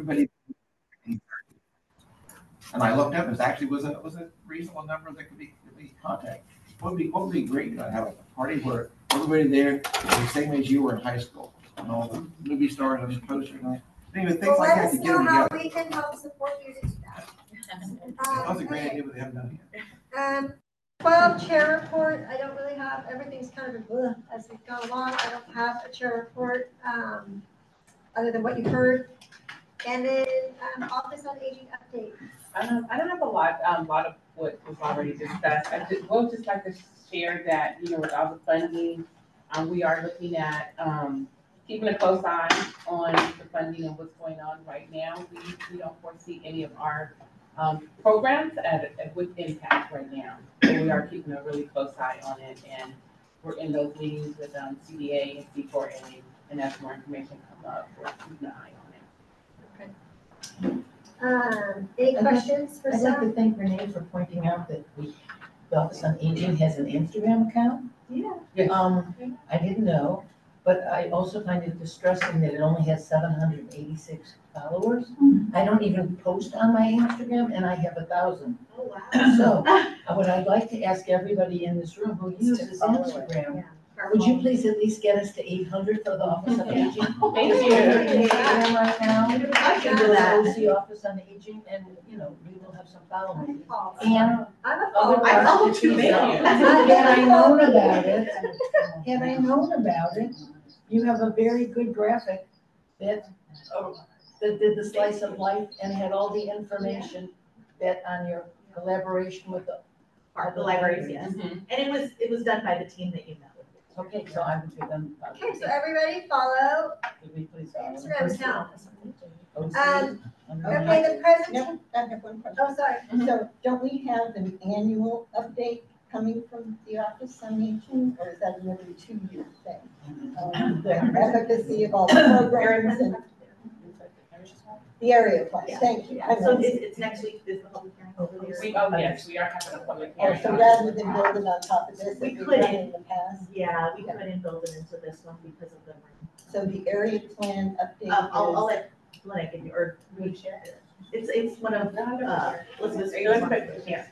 everybody. And I looked up, it actually was a reasonable number that could be contacted. What would be great to have a party where everybody there is the same as you were in high school, and all the movie stars on the poster, and things Well, like let that us to get know them how together. we can help support you to do that. That was a great idea, but they haven't done it yet. 12 chair report. I don't really have, everything's kind of a as we've gone along. I don't have a chair report other than what you've heard. And then Office on Aging update. I don't have a lot of what was already discussed. We'll just like to share that, with all the funding, we are looking at keeping a close eye on the funding and what's going on right now. We don't foresee any of our programs with impact right now. So we are keeping a really close eye on it, and we're in those meetings with CDA and C4A, and as more information comes up, we're keeping an eye on it. Any questions for I'd like Sarah? to thank Renee for pointing out that the Office on Aging has an Instagram account. Yeah. Yes. I didn't know, but I also find it distressing that it only has 786 followers. I don't even post on my Instagram, and I have 1,000. Oh, wow. So what I'd like to ask everybody in this room who uses Instagram, would you please at least get us to 800 for the Office on Aging? Thank Just you. Instagram right now. I can do that. OC Office on Aging, and we will have some following. And I'm a I follower. would I like follow to too, choose thank that. you. Had I known about it, had I known about it, you have a very good graphic that did the slice of life and had all the information that on your collaboration with the libraries, yes. Mhm. And it was done by the team that you met with. Okay, so I would give them. Okay, so everybody follow Could we please the follow? Instagram account. OC, Okay, the president, I have one question. oh, sorry. So don't we have an annual update coming from the Office on Aging, or is that an every 2-year thing? The efficacy of all the programs and the area plan, thank you. Yeah, so it's next week, is the public hearing over there. Yes, we are having a public Oh, hearing. so rather than building on top of this, We that we've couldn't. done in the past, Yeah, we couldn't build it into this one because of the. so the area plan update I'll is, let I give you, or we share it. It's one of, Elizabeth's. Yeah.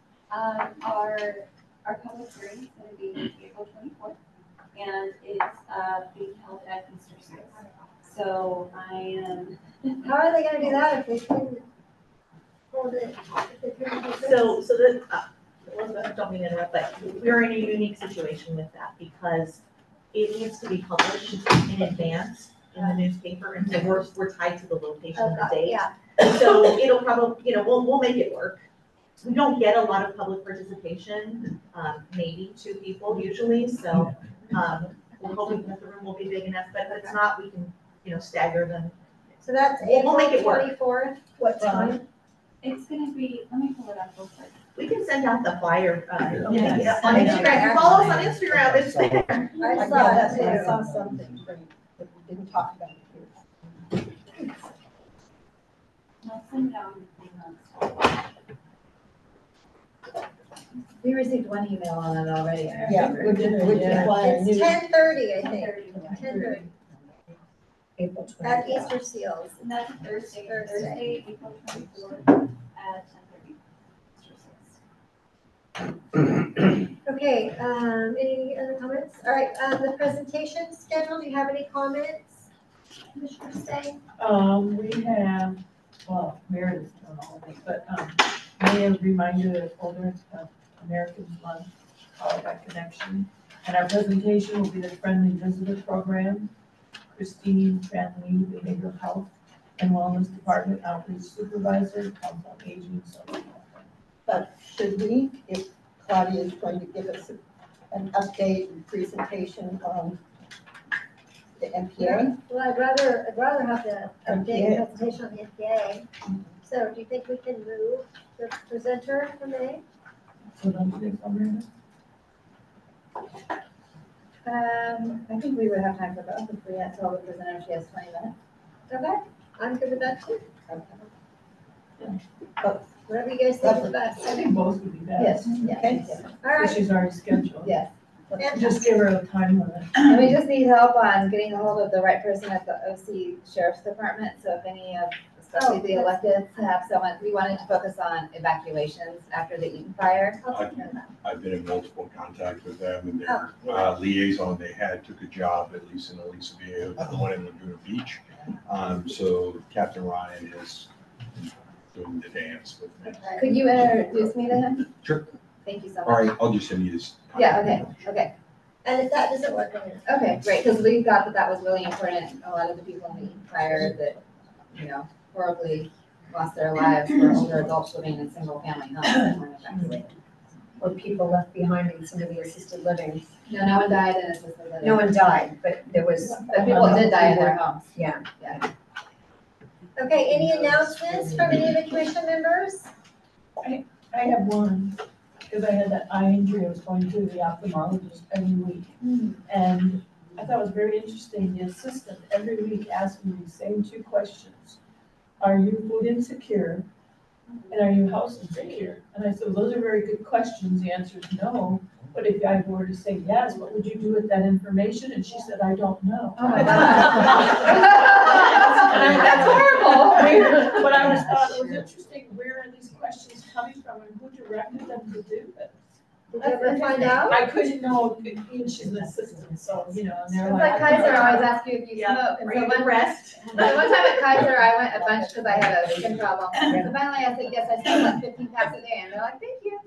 Our public hearing is going to be April 24th, and it's being held at Easter Seals. So I am. How are they gonna do that if they couldn't hold it? If they couldn't hold it? So the, Elizabeth, don't mean to interrupt, but we're in a unique situation with that because it needs to be published in advance in the newspaper, and so we're tied to the location and the date. Yeah, So it'll probably, we'll make it work. We don't get a lot of public participation, maybe 2 people usually, so, we're hoping that the room will be big enough, but if it's not, we can, stagger them. so that's We'll April make it work. 24th, what time? It's going to be, let me pull it up real quick. We can send out the flyer, Yes. on Instagram. Follow us on Instagram, it's there. I saw that I too. saw something that we didn't talk about here. I'll send it out in a few months. We received one email on it already. I Yeah, remember. which require It's new 10:30, I think, 10:30. 10:30, April at 20th. Easter Seals. And that's Thursday, Thursday. April 24th at 10:30. Okay, any other comments? All right, the presentation schedule, do you have any comments? Commissioner Stang? We have, well, Meredith's done all of it, but, may have reminded of Older Americans Month, All That Connection. And our presentation will be the Friendly Visitor Program, Christine Franley, Behavioral Health and Wellness Department Outreach Supervisor, Council on Aging, so. But should we, if Claudia is going to give us an update and presentation on the MPA? Well, I'd rather have the update MPA. presentation on the MPA. So do you think we can move the presenter for May? So don't you think so, Meredith? I think we would have time for both if we had told the presenter she has 20 minutes. Okay, I'm good with that too. Both. Whatever you guys think is I best. think both would be best. Yes, Okay. yes. All Because right, she's already scheduled. Yes. Just give her a time limit. And we just need help on getting a hold of the right person at the OC Sheriff's Department. So if any of especially the elected, to have someone, we wanted to focus on evacuations after the Eaton fire. I've been in multiple contact with them, and their liaison they had took a job, at least in Aliso Viejo, the one in Laguna Beach. So Captain Ryan is doing the dance with me. Could you introduce me to him? Sure. Thank you so All much. right, I'll just send you this. Yeah, okay. And if that doesn't work, then Okay, great, because we thought that was really important. A lot of the people in the Eaton fire that, horribly lost their lives were older adults living in single family homes that weren't evacuated. or people left behind in some of the assisted living. No one died in assisted living. No one died, but there was. But people did die in their homes. Yeah. Yeah. Okay, any announcements from any of the commission members? I have one, because I had that eye injury, I was going to the ophthalmologist every week. And I thought it was very interesting, the assistant every week asked me the same two questions. Are you food insecure? And are you house insecure? And I said, well, those are very good questions. The answer is no. But if I were to say yes, what would you do with that information? And she said, I don't know. Oh my God. That's horrible. But I thought it was interesting, where are these questions coming from and who directed them to do this? Did you ever find out? I couldn't know, she's an assistant, so, and they're It's like. like Kaiser always asks you if you smoke. And so one time at Kaiser, I went a bunch because I had a skin problem. So finally I said, yes, I smoke like 15 packs a day. And they're like, thank you.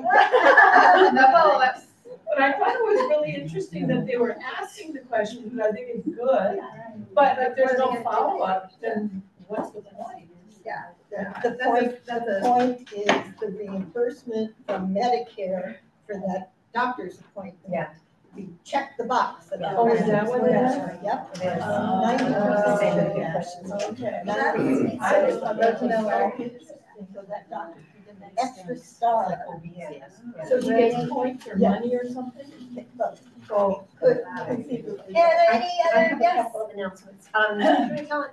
No follow-ups. But I thought it was really interesting that they were asking the question, which I think is good, but if there's no follow-up, then what's the point? The point is the reimbursement from Medicare for that doctor's appointment. Yeah. We check the box. Oh, is that what it is? Yep. It is. 90%. Say the good questions. Okay. I just thought that was So that doctor can give an extra star. So she gets points or money or something? So could conceivably. And any I other, have a yes? couple of announcements. Tom?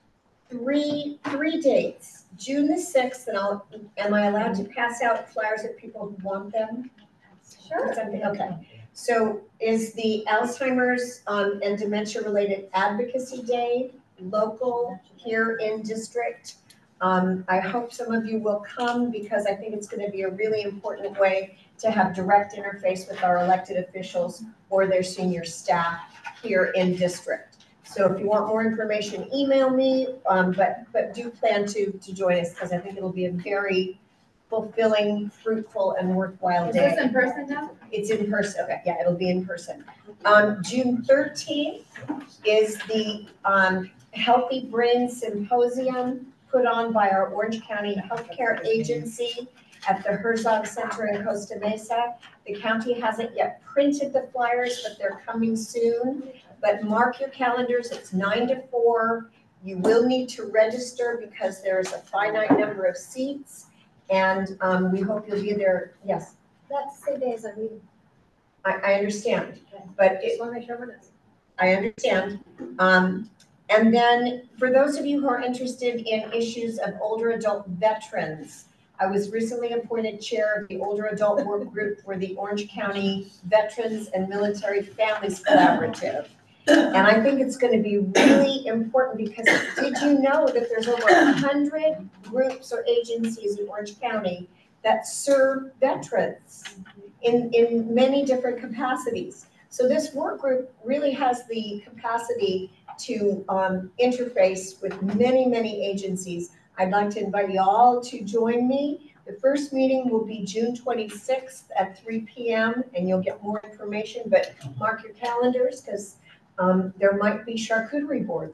Three dates, June the 6th, and am I allowed to pass out flyers if people who want them? Sure. Something, okay. So is the Alzheimer's and dementia-related advocacy day local here in district? I hope some of you will come because I think it's going to be a really important way to have direct interface with our elected officials or their senior staff here in district. So if you want more information, email me, but do plan to join us because I think it'll be a very fulfilling, fruitful, and worthwhile Is day. this in person now? It's in person, okay, yeah, it'll be in person. June 13th is the Healthy Brain Symposium put on by our Orange County Healthcare Agency at the Herzog Center in Costa Mesa. The county hasn't yet printed the flyers, but they're coming soon. But mark your calendars, it's 9 to 4. You will need to register because there's a finite number of seats. And we hope you'll be there, yes. That's the same day as our meeting. I understand, but Just want to make sure everyone knows. I understand. And then for those of you who are interested in issues of older adult veterans, I was recently appointed chair of the older adult work group for the Orange County Veterans and Military Families Collaborative. And I think it's going to be really important because did you know that there's over 100 groups or agencies in Orange County that serve veterans in many different capacities? So this work group really has the capacity to interface with many, many agencies. I'd like to invite you all to join me. The first meeting will be June 26th at 3 p.m. and you'll get more information, but mark your calendars because there might be charcuterie boards.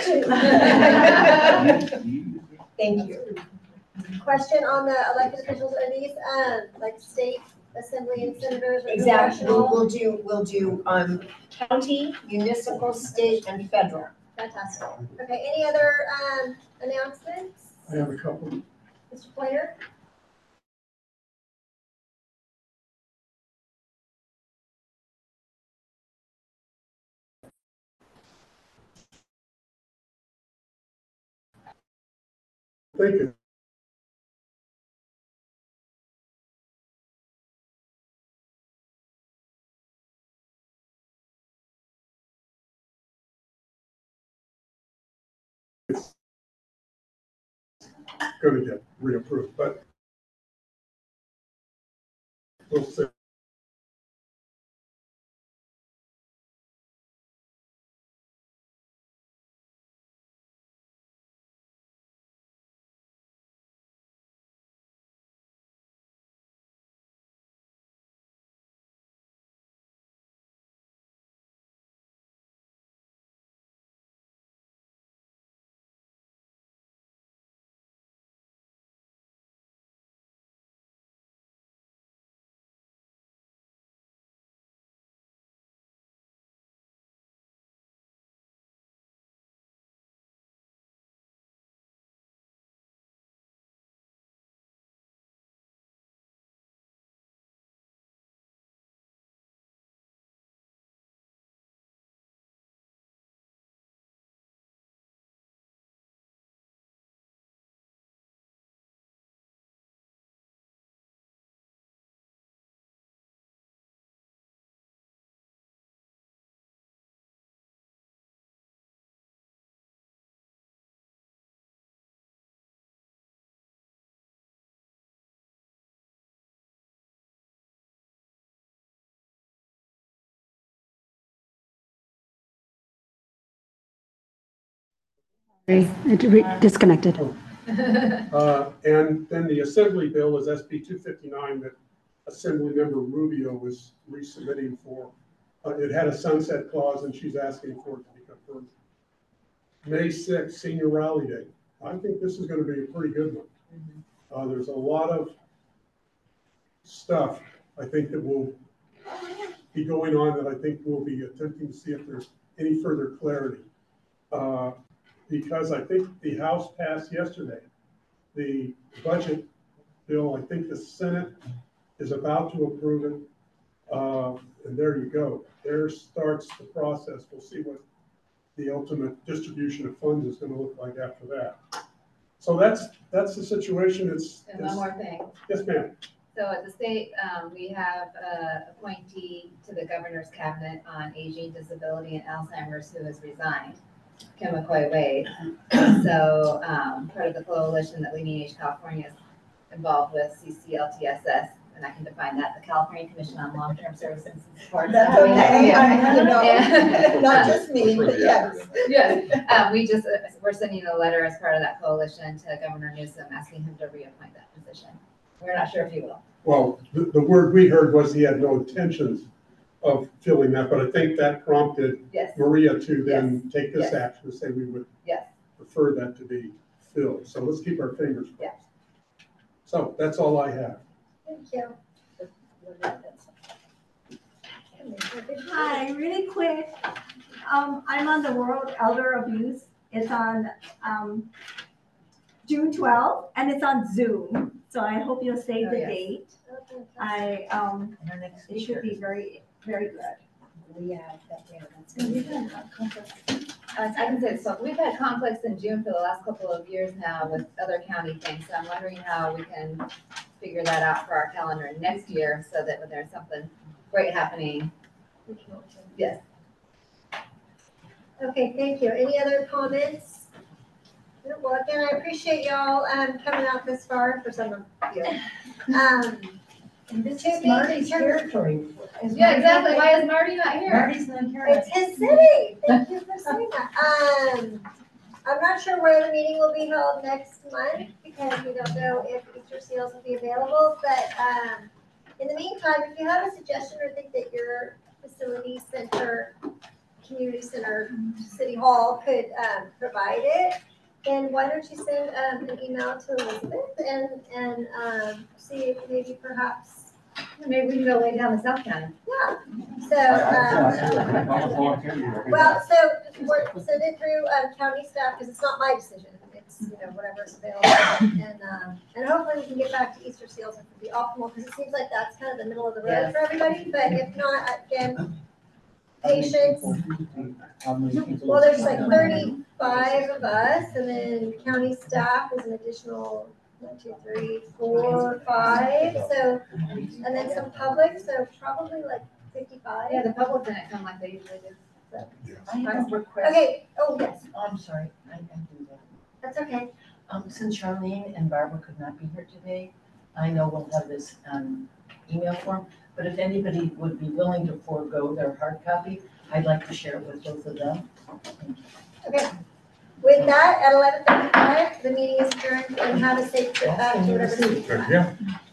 Thank you. Question on the elected officials, are these, like state assembly and senators or Exactly, congressional? we'll do county, municipal, state, and federal. Fantastic. Okay, any other, announcements? I have a couple. Mr. Pointer? Thank you. gonna get reapproved, but we'll see. Disconnected. And then the Assembly bill is SB 259 that Assemblymember Rubio was resubmitting for. It had a sunset clause and she's asking for it to be confirmed. May 6th, Senior Rally Day. I think this is going to be a pretty good one. There's a lot of stuff I think that will be going on that I think we'll be attempting to see if there's any further clarity. Because I think the House passed yesterday the budget bill. I think the Senate is about to approve it. And there you go. There starts the process. We'll see what the ultimate distribution of funds is going to look like after that. So that's the situation. And one more thing. Yes, ma'am. So at the state, we have a appointee to the governor's cabinet on aging, disability, and Alzheimer's who has resigned, Kim McCoy Wade. So part of the coalition that Leading Age California is involved with, CCLTSS, and I can define that, the California Commission on Long-Term Services and Support. That's okay, I know. And- Not just me, but yes. Yes, we're sending a letter as part of that coalition to Governor Newsom, asking him to reappoint that position. We're not sure if he will. Well, the word we heard was he had no intentions of filling that, but I think that prompted Yes, Maria to then take this Yes. action and say we would yes. prefer that to be filled. So let's keep our fingers crossed. Yeah. So that's all I have. Thank you. Hi, really quick. I'm on the World Elder Abuse. It's on June 12th and it's on Zoom. So I hope you'll save the yes. date. It should be very, very good. I can say, so we've had conflicts in June for the last couple of years now with other county things, so I'm wondering how we can figure that out for our calendar next year, so that when there's something great happening. Yes. Okay, thank you. Any other comments? Well, again, I appreciate y'all coming out this far for some of you. This To is be Marty's determined. territory. Yeah, exactly. Why is Marty not here? Marty's not here. It's his city. Thank you for saying that. I'm not sure where the meeting will be held next month because we don't know if Easter Seals will be available. But in the meantime, if you have a suggestion or think that your facility center, community center, city hall could provide it, then why don't you send an email to Elizabeth and see if maybe perhaps, Maybe we can go way down to South County. yeah. So, well, so send it through county staff because it's not my decision. It's, whatever's available. And hopefully we can get back to Easter Seals. It would be optimal because it seems like that's kind of the middle of the road Yes. for everybody. But if not, again, patience. Well, there's like 35 of us, and then county staff is an additional 1, 2, 3, 4, 5. So, and then some public, so probably like 55. Yeah, the public didn't come like they usually do. I have a request. Okay. Oh, yes, Oh, I'm sorry. I can do that. that's okay. Since Charlene and Barbara could not be here today, I know we'll have this email form, but if anybody would be willing to forego their hard copy, I'd like to share it with both of them. Okay. With that, at 11:55, the meeting is adjourned and have a safe trip back to whatever. Yeah.